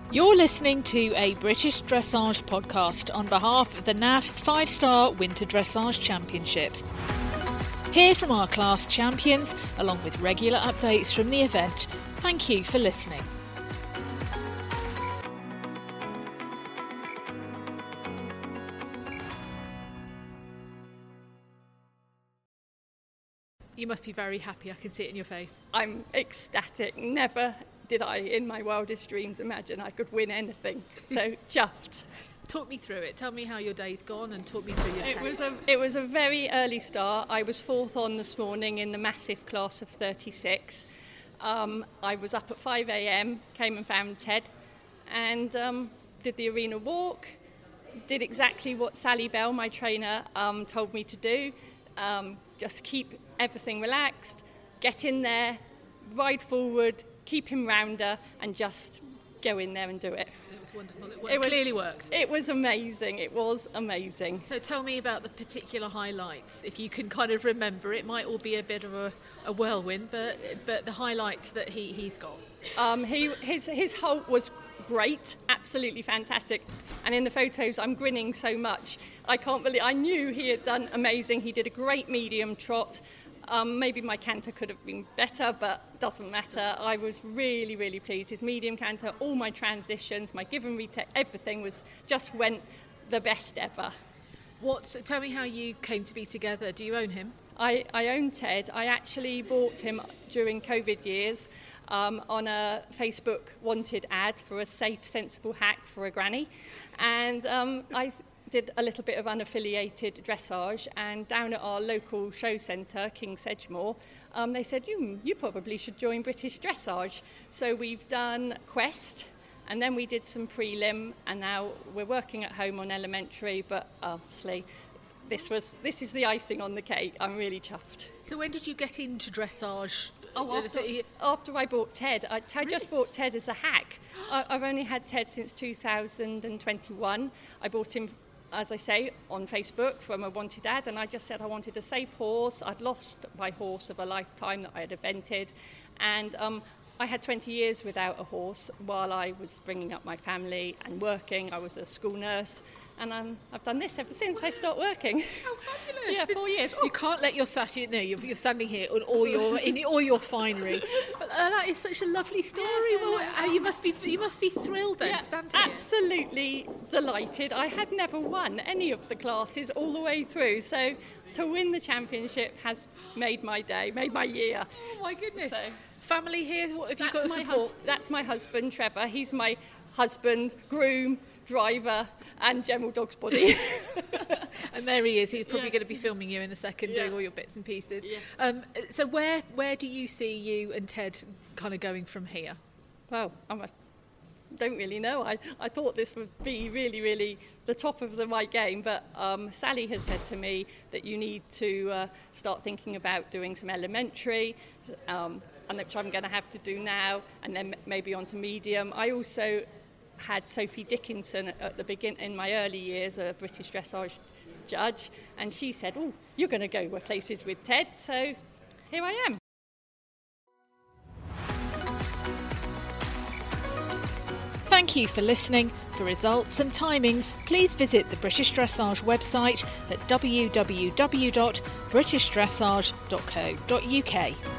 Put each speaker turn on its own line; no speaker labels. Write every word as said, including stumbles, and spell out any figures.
You're listening to a British Dressage podcast on behalf of the N A F Five Star Winter Dressage Championships. Hear from our class champions, along with regular updates from the event. Thank you for listening. You must be very happy. I can see it in your face.
I'm ecstatic. Never did I, in my wildest dreams, imagine I could win anything. So chuffed.
Talk me through it. Tell me how your day's gone and talk me through your
it
test.
Was a, it was a very early start. I was fourth on this morning in the massive class of thirty-six. Um, I was up at five a.m, came and found Ted and um, did the arena walk, did exactly what Sally Bell, my trainer, um, told me to do. Um, just keep everything relaxed, get in there, ride forward, keep him rounder and just go in there and do it.
It was wonderful. It, worked.
it was,
clearly worked.
It was amazing. It was amazing.
So tell me about the particular highlights, if you can kind of remember. It might all be a bit of a, a whirlwind, but but the highlights that he, he's got.
Um, he his his halt was great, absolutely fantastic. And in the photos, I'm grinning so much. I can't believe, I knew he had done amazing. He did a great medium trot. Um, maybe my canter could have been better, but doesn't matter. I was really, really pleased. His medium canter, all my transitions, my give and retake, everything was just went the best ever.
What? Tell me how you came to be together. Do you own him?
I, I own Ted. I actually bought him during COVID years um, on a Facebook wanted ad for a safe, sensible hack for a granny. And um, I did a little bit of unaffiliated dressage, and down at our local show centre, King's Edgemore, um, they said, you, you probably should join British Dressage. So we've done Quest, and then we did some prelim, and now we're working at home on elementary, but obviously this was this is the icing on the cake. I'm really chuffed.
So when did you get into dressage?
Oh, after, after I bought Ted. I, I really? just bought Ted as a hack. I, I've only had Ted since two thousand twenty-one. I bought him, as I say, on Facebook from a wanted ad, and I just said I wanted a safe horse. I'd lost my horse of a lifetime that I had evented, and um, I had twenty years without a horse while I was bringing up my family and working. I was a school nurse, and um, I've done this ever since I started working.
How fabulous!
Yeah, four years.
You can't let your statue. No, you're, you're standing here in all your in all your finery. But uh, that is such a lovely story.
Yes,
well, uh, you must be you must be thrilled then.
Yeah,
standing here.
Absolutely delighted. I had never won any of the classes all the way through, so to win the championship has made my day, made my year.
Oh my goodness!
So,
family here. What have you got to support?
Hus- that's my husband, Trevor. He's my husband, groom, driver, and general dog's body.
And there he is. He's probably
yeah.
going to be filming you in a second,
yeah.
doing all your bits and pieces.
Yeah.
Um, so where where do you see you and Ted kind of going from here?
Well, I'm a, don't really know. I, I thought this would be really, really the top of the, my game, but um, Sally has said to me that you need to uh, start thinking about doing some elementary, um, and which I'm going to have to do now, and then maybe on to medium. I also had Sophie Dickinson at the begin in my early years, a British dressage judge, and she said, oh, you're going to go places with Ted, so here I am.
Thank you for listening. For results and timings, please visit the British Dressage website at w w w dot british dressage dot co dot u k.